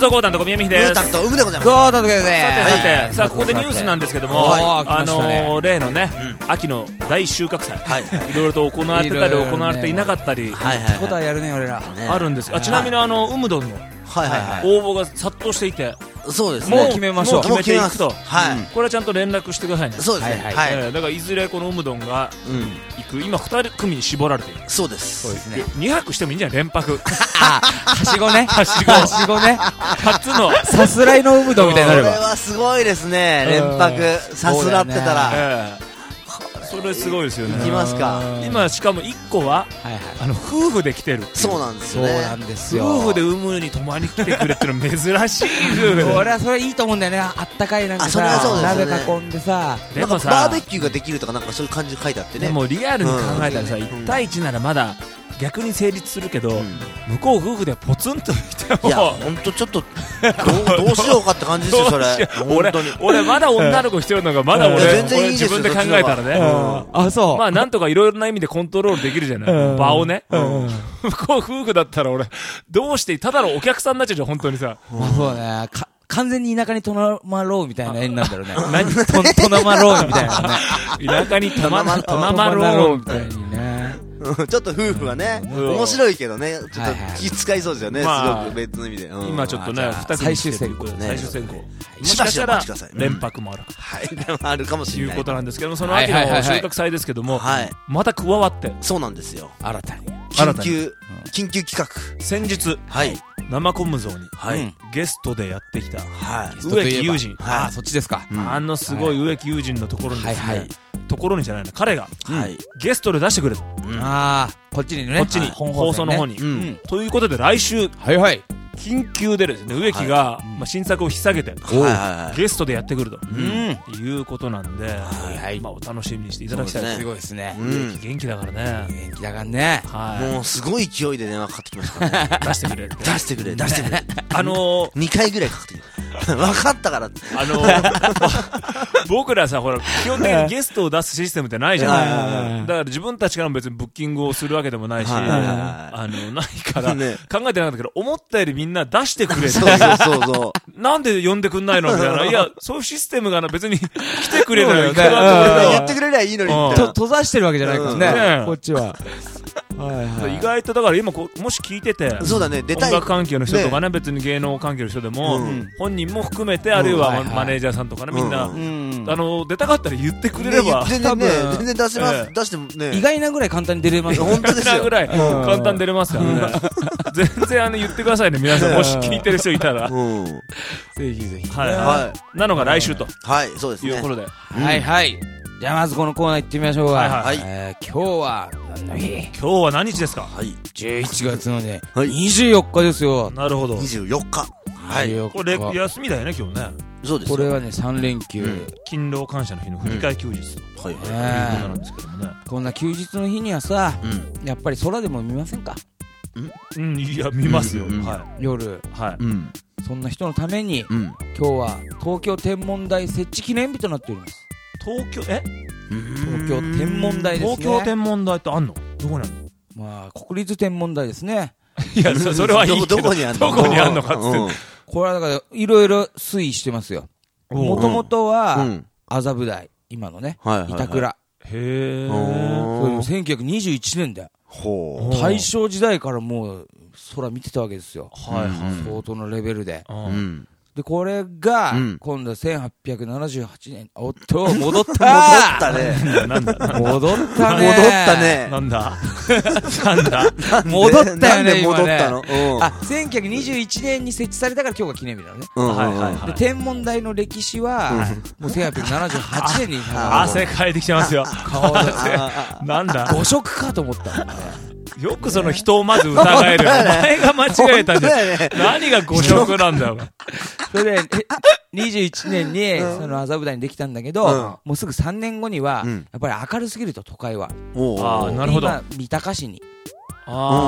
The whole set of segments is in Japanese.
送講談と小宮美秀です。 ムータンとウムでございます。 そうだけどね。 さてさあここでニュースなんですけども、例のね、秋の大収穫祭、いろいろと行われてたり行われていなかったり、 ことはやるね俺ら。 あるんですが、ちなみにウムドンの応募が殺到していて、 そうですね。 もう決めましょう。 もう決めていくと。 はい。 これはちゃんと連絡してくださいね。 そうですね。 はい。だからいずれこのウムドンが行く、今2組に絞られている。 そうです。 そうですね。 2泊してもいいんじゃない？連泊。 はしごね。 はしごね。初のさすらいのウムドンみたいになれば。 これはすごいですね。連泊さすらってたら。 それすごいですよね。 行きますか。 今しかも1個は夫婦で来てる。 そうなんですよね。 そうなんですよ。 夫婦でウムに泊まりに来てくれっての珍しい夫婦で。 俺はそれいいと思うんだよね。あったかいなんかさ、鍋囲んでさ、 でもさバーベキューができるとかなんかそういう感じで書いてあってね。 でもリアルに考えたらさ、1対1ならまだ逆に成立するけど、向こう夫婦でポツンといても、 いや本当ちょっとどうしようかって感じですよそれ。 俺まだ女の子必要なのがまだ俺自分で考えたらね。 あ、そう。 まあなんとかいろいろな意味でコントロールできるじゃない。場をね。向こう夫婦だったら俺どうしてただのお客さんになっちゃうじゃん本当にさ。 そうね。完全に田舎にとなまろうみたいな絵になるんだろうね。何となまろうみたいなね。 田舎にとなまろうみたいにね。 ちょっと夫婦はね、面白いけどね、ちょっと気使いそうですよね、すごく別の意味で。 今ちょっとね、 最終選考。 もしかしたら連泊もある。 はい、あるかもしれない。 ということなんですけども、その秋の収穫祭ですけども、また加わって。 そうなんですよ。 新たに。 緊急企画。 先日、生コム像にゲストでやってきた植木友人。 あ、そっちですか。 すごい植木友人のところにですね、ところにじゃないの、彼がゲストで出してくれた。 ああ、こっちにね。 こっちに、放送の方に。ということで来週、緊急でですね、植木が新作を引っ提げてゲストでやってくるということなんで、お楽しみにしていただきたい。 すごいですね。 植木元気だからね。 元気だからね。 もうすごい勢いで電話かかってきましたからね。 出してくれ。 出してくれ。2回ぐらいかかってきた。分かったからって。 僕らさ、ほら、基本的にゲストを出すシステムってないじゃない。だから自分たちからも別にブッキングをするわけでもないし、ないから考えてなかったけど、思ったよりみんな出してくれって。なんで呼んでくんないのみたいな。いや、そういうシステムが別に来てくれたら言ってくれりゃいいのに。 閉ざしてるわけじゃないからね、こっちは。 意外とだから今もし聞いてて、 そうだね、 音楽関係の人とかね、別に芸能関係の人でも本人も含めて、あるいはマネージャーさんとかね、みんな出たかったら言ってくれれば全然出します。出してもね、 意外なぐらい簡単に出れます。 本当ですよ。 ぐらい簡単に出れますからね。全然言ってくださいね、皆さん、もし聞いてる人いたら。 ぜひぜひ。 なのが来週ということで、 じゃあまずこのコーナー行ってみましょうか。今日は何の日？ 今日は何日ですか ？11月のね、24日ですよ。 なるほど。 24日。 これ休みだよね、今日ね。 そうです。 これはね、3連休。 勤労感謝の日の振り替え休日ということなんですけどもね。 こんな休日の日にはさ、やっぱり空でも見ませんか？ いや、見ますよ。 夜。そんな人のために、今日は東京天文台設置記念日となっております。 東京天文台ですね。 東京天文台ってあんの？どこにあんの？ まあ国立天文台ですね。 いや、それはいいけど、どこにあんのかっつって。 これはだからいろいろ推移してますよ。もともとは麻布台、今のね、板倉。 へえ。 1921年だよ。大正時代からもう空見てたわけですよ。相当のレベルで。で、これが、今度は1878年。おっと、戻ったね。 戻ったね。 なんだ戻ったよね、 戻ったの 1921年に設置されたから今日が記念日なのね。で、天文台の歴史は、もう1878年に。 汗かいてきてますよ。 顔で。 なんだ誤植かと思ったもんね。 よくその人をまず疑える。お前が間違えたんじゃん。何が誤植なんだよ。 それで、21年に、その麻布台にできたんだけど、もうすぐ3年後には、やっぱり明るすぎると、都会は。 なるほど。 今、三鷹市に。移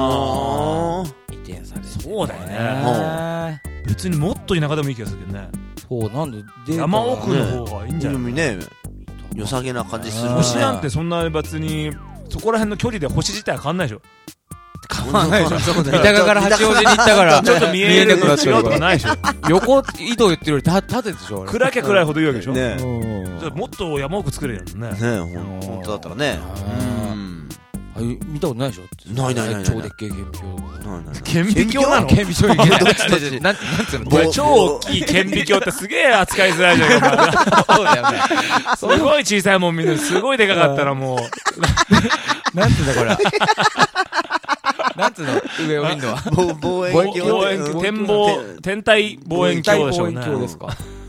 転されて。 そうだよね。別にもっと田舎でもいい気がするけどね。 そう、なんで、 山奥の方がいいんじゃないね。良さげな感じする。 星なんてそんな別に、そこら辺の距離で星自体は変わんないでしょ。 変わんないでしょ。三鷹から八王子に行ったから、 ちょっと見えなくなってるとかないでしょ。 横移動言ってるより縦でしょ。 暗きゃ暗いほどいいわけでしょ。 ね。 じゃもっと山奥作れるよね。 ね、本当だったらね。 見たことないでしょ。 ない。 超でっけえ顕微鏡。 顕微鏡なの？ 顕微鏡なんつうの？ 超大きい顕微鏡ってすげえ扱いづらいじゃん。 そうだよね。 すごい小さいもん見る。すごいでかかったらもう。なんつうんだこれ。なんつうの上を見るのは。 望遠鏡。 天体望遠鏡でしょうね。 天体望遠鏡ですか。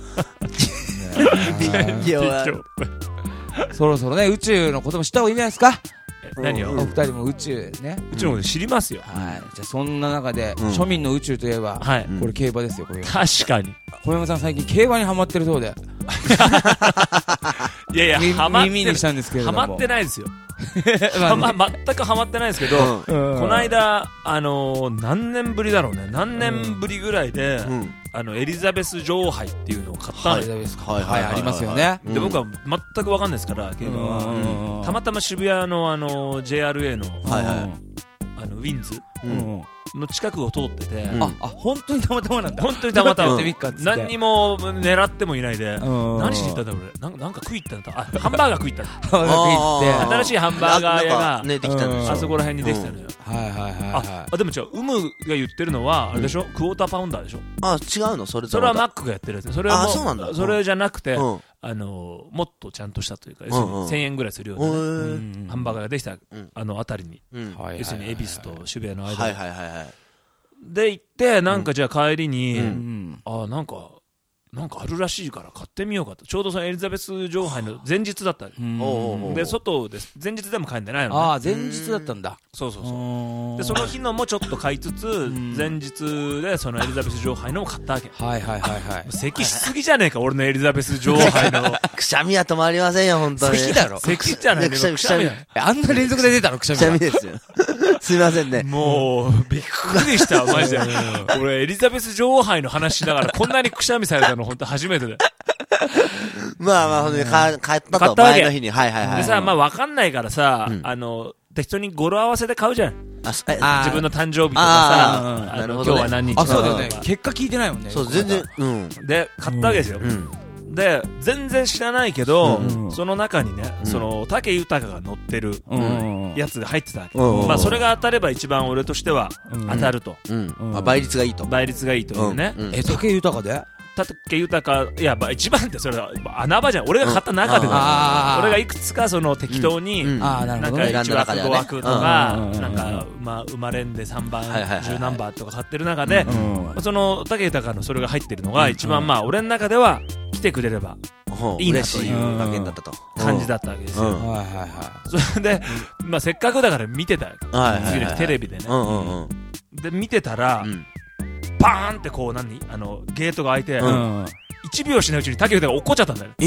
天気は。 そろそろね、宇宙のことも知った方がいいんじゃないですか。 何を？ お二人も宇宙ね。 宇宙のこと知りますよ。 はい。じゃあそんな中で、庶民の宇宙といえば、これ競馬ですよ、これ。 確かに。 小山さん最近競馬にハマってるそうで。 いや耳にしたんですけれども。 ハマってないですよ。全くハマってないですけど、この間、何年ぶりだろうね。何年ぶりぐらいで、エリザベス女王杯っていうのを買ったんです。 はい、ありますよね。 で、僕は全くわかんないですから、競馬は。たまたま渋谷のJRA の、ウィンズの近くを通ってて、 本当にたまたまなんだ。 本当にたまたま。何にも狙ってもいないで、何しに行ったんだ俺。なんか食い行ったんだ。ハンバーガー食い行ったんだ。新しいハンバーガー屋が、あそこら辺にできたのよ。でも違う、が言ってるのは、あれでしょ？クォーターパウンダーでしょ？ 違うの？それはマックがやってるやつ。それはそうなんだ。 それじゃなくて、もっとちゃんとしたというか、1000円ぐらいするようなハンバーガーができた、あたりに。要するに、恵比寿と渋谷の間に。で行って、なんかじゃあ帰りに、なんかあるらしいから買ってみようかと。ちょうどそのエリザベス女王杯の前日だった。で、外で、前日でも買えんでないのね。 前日だったんだ。 そう。で、その日のもちょっと買いつつ、前日でそのエリザベス女王杯のも買ったわけ。咳しすぎじゃねえか、俺のエリザベス女王杯の。 くしゃみは止まりませんよ、本当に。 咳だろ。 咳じゃないくしゃみ。 あんな連続で出たの、くしゃみ。 くしゃみですよ。すいませんね。 もう、びっくりした、マジで。俺、エリザベス女王杯の話しながら、こんなにくしゃみされたの、本当初めてで。 まあ、買ったと、前の日に。でさ、まあ、わかんないからさ、適当に語呂合わせで買うじゃん。自分の誕生日とかさ、今日は何日とか。 そうだよね。結果聞いてないもんね。 そう、全然。 で、買ったわけですよ。で、全然知らないけど、その中にね、武豊が乗ってるやつが入ってたわけ。まあ、それが当たれば一番俺としては当たると。 倍率がいいと。 倍率がいいというね。 武豊で武豊、いや、一番ってそれは穴場じゃん。俺が買った中でだ。俺がいくつか適当に、なんか1枠5枠とか、なんか、生まれんで3番、10ナンバーとか買ってる中で、その武豊のそれが入ってるのが一番まあ、俺の中では来てくれればいいなという感じだったわけですよ。それで、まあ、せっかくだから見てた。次の日テレビでね。で、見てたら、バーンってこうゲートが開いて、1秒しないうちに武豊が落っこっちゃったんだよ。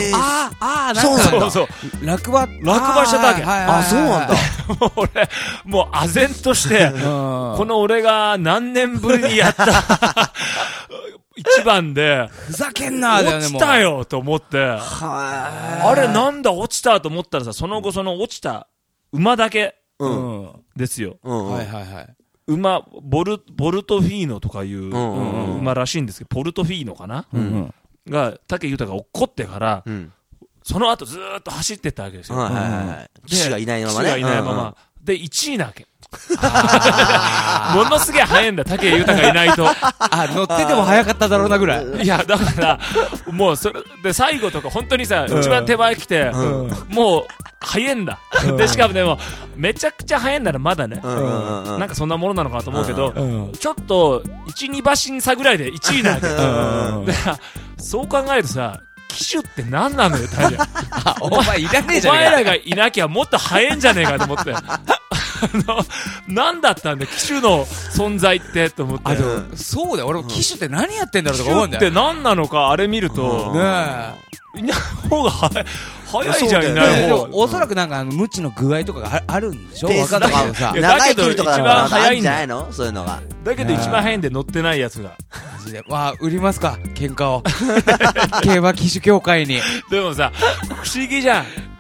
そう。落馬しちゃったわけ。 そうなんだ。 俺、もう唖然として、この俺が何年ぶりにやった一番で、 ふざけんな落ちたよと思って、あれなんだ落ちたと思ったらさ、その後その落ちた馬だけですよ。馬、ボルトフィーノとかいう馬らしいんですけど、ポルトフィーノかなが、武豊が落っこってから、その後ずーっと走ってったわけですよ。 騎手がいないままね。 騎手がいないまま。で、1位なわけ。ものすげえ速いんだ、武豊いないと。 乗ってても速かっただろうなぐらい。 いや、だから、もうそれ、で、最後とか本当にさ、一番手前来て、もう、速いんだ。で、しかもでも、めちゃくちゃ速いんならまだね、なんかそんなものなのかなと思うけど、ちょっと、1、2馬身差ぐらいで1位なわけ。で、そう考えるとさ、騎手って何なのよ、大丈夫。お前いらねえじゃねえか。 お前らがいなきゃもっと速いんじゃねえかと思って。何だったんだ、騎手の存在ってと思って。 そうだよ、俺も騎手って何やってんだろうとか思うんだよ。 騎手って何なのか、あれ見ると。いない方が早いじゃん、いない方が。 おそらくなんか、無知の具合とかがあるんでしょ分かんないけどさ。 長い距離とか一番早いんじゃないのそういうのが。 だけど一番早いんで乗ってないやつが。 売りますか、喧嘩を。競馬騎手協会に。 でもさ、不思議じゃん。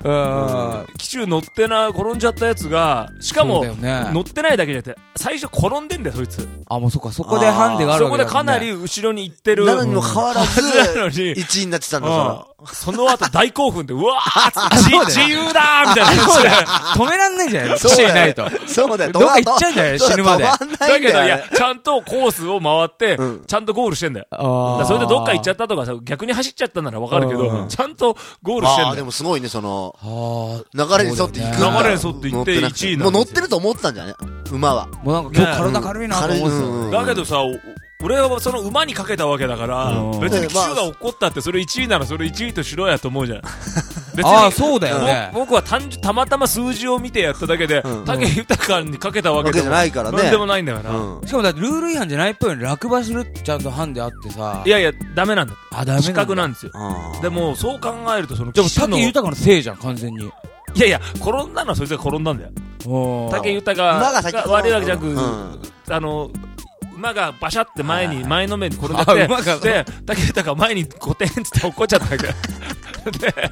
騎手乗って転んじゃったやつが、しかも、乗ってないだけじゃなくて、最初転んでんだよ、そいつ。 あ、もうそこでハンデがあるわけだそこでかなり後ろに行ってる。 なのにも変わらず、1位になってたんだ、 その後大興奮で、うわー自由だーみたいな感じで。 止めらんないんじゃない騎手いないと。 そうだよ。 どっか行っちゃうんじゃない死ぬまで。 だけど、いや、ちゃんとコースを回って、ちゃんとゴールしてんだよ。それでどっか行っちゃったとかさ、逆に走っちゃったならわかるけど、ちゃんとゴールしてんだよ。 でもすごいね、流れに沿って行く。 流れに沿って行って1位なんだ。 もう乗ってると思ってたんじゃね馬は。 もうなんか今日体軽いなと思ってた。だけどさ、俺はその馬にかけたわけだから、別に騎手が怒ったってそれ1位ならそれ1位としろやと思うじゃん。別にそうだよね。 僕はたまたま数字を見てやっただけで、武豊にかけたわけじゃないからね。 なんでもないんだから。 しかもだってルール違反じゃないっぽいよね。落馬するってちゃんとハンデあってさ。 いやいや、ダメなんだ。 ダメなんだ。 失格なんですよ。でも、そう考えるとそのでも武豊のせいじゃん、完全に。 いやいや、転んだのはそいつが転んだんだよ。武豊が悪いわけじゃなく、馬がバシャって前の面に転んでて、で、武豊が前に5点って怒っちゃったわけ。で、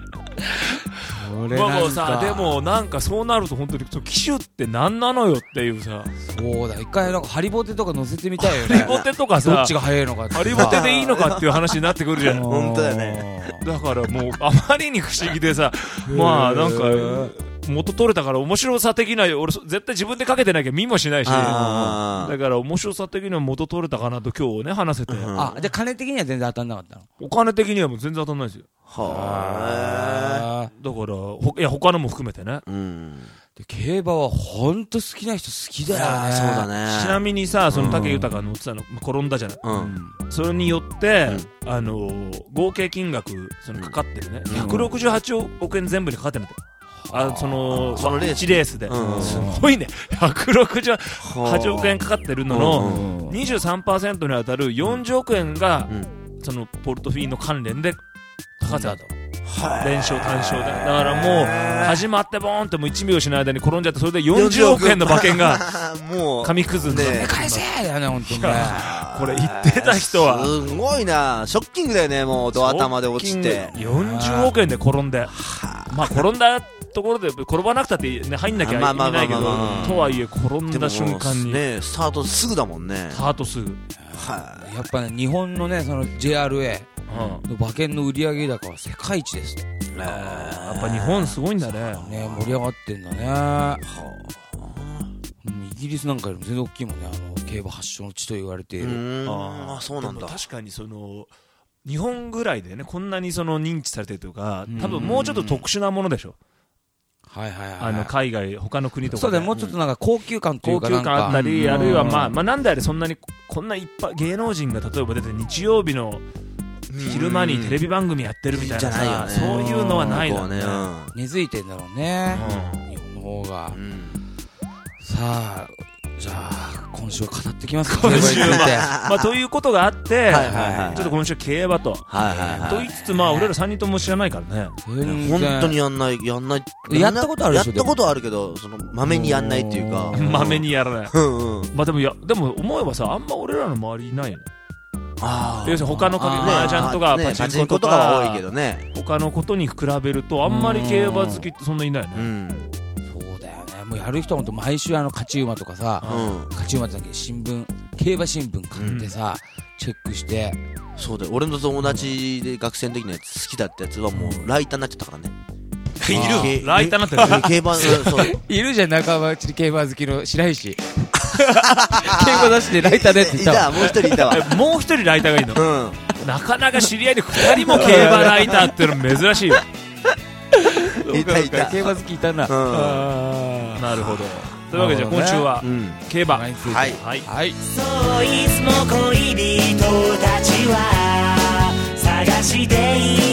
でもなんかそうなると本当に騎手って何なのよっていうさ。 そうだ、一回なんかハリボテとか乗せてみたいよね。 ハリボテとかさ、 どっちが速いのかって。 ハリボテでいいのかっていう話になってくるじゃん。 本当だよね。 だからもうあまりに不思議でさ、まあなんか、元取れたから面白さ的な、俺絶対自分でかけてなきゃ見もしないし、だから面白さ的には元取れたかなと今日ね話せて。 じゃあ金的には全然当たんなかったの？ お金的にはもう全然当たんないですよ。だからいや他のも含めてね。 で競馬は本当好きな人好きだよね。 そうだね。 ちなみにさ、その武豊が乗ってたの転んだじゃない。それによって合計金額そのかかってるね、168億円全部にかかってるんだよ。その1レースで、すごいね、168億円かかってるのの 23% に当たる40億円が、そのポルトフィーノ関連でかかってたと。連勝単勝で。だからもう始まってボーンってもう1秒しない間に転んじゃって、それで40億円の馬券が紙くずになって返せやね、本当にね。 これ言ってた人はすごいな、ショッキングだよね。もうドア頭で落ちて 40億円で転んで、まあ転んだところで転ばなくたってね入んなきゃ意味ないけど、とはいえ転んだ瞬間にね、スタートすぐだもんね。 スタートすぐ。 やっぱね、日本のね、その JRAの馬券の売上高は世界一です。 やっぱ日本すごいんだね。 盛り上がってんだね。イギリスなんかよりも全然大きいもんね、競馬発祥の地と言われている。 そうなんだ。 確かにその日本ぐらいでね、こんなにその認知されてるというか、多分もうちょっと特殊なものでしょ。海外他の国とかで。 そうだね、もうちょっとなんか高級感というか、 高級感あったり、あるいはまあなんであれそんなにこんないっぱい芸能人が例えば出て日曜日の昼間にテレビ番組やってるみたいなさ、そういうのはないのね。 根付いてんだろうね、日本の方が。さあ、じゃあ今週は語ってきますか。 今週はということがあって、ちょっと今週競馬とと言いつつ、まあ俺ら3人とも知らないからね。 本当にやったことあるでしょ。やったことあるけど、そのまめにやんないっていうか、 まめにやらない。まあでも思えばさ、あんま俺らの周りいないよね。要するに他の麻雀とかパチンコとかは多いけどね、他のことに比べるとあんまり競馬好きってそんないないよね。 そうだよね。もうやる人は本当毎週勝ち馬とかさ、勝ち馬だけ競馬新聞買ってさ、チェックして。 そうだよ、俺の友達で学生の時のやつ好きだったやつはもうライターになっちゃったからね。 いるライターになってる。 競馬いるじゃん、仲間内に競馬好きの白石。競馬出しでライターでって言ったわ。 もう一人いたわ。 もう一人ライターがいいの。なかなか知り合いで2人も競馬ライターっての珍しいよ。 いた競馬好きいたな。 なるほど。というわけで今週は競馬。はい。 そういつも恋人たちは探してい